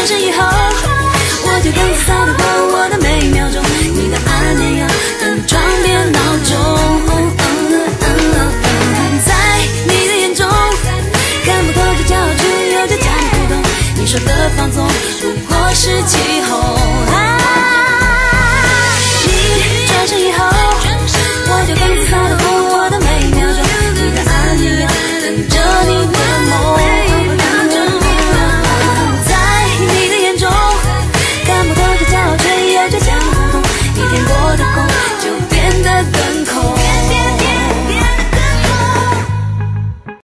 转身以后，我就更自在地过我的每一秒钟。你的安眠药跟着床边闹钟，在你的眼中看不透这骄傲，只有这假的不懂。你说的放纵不过是情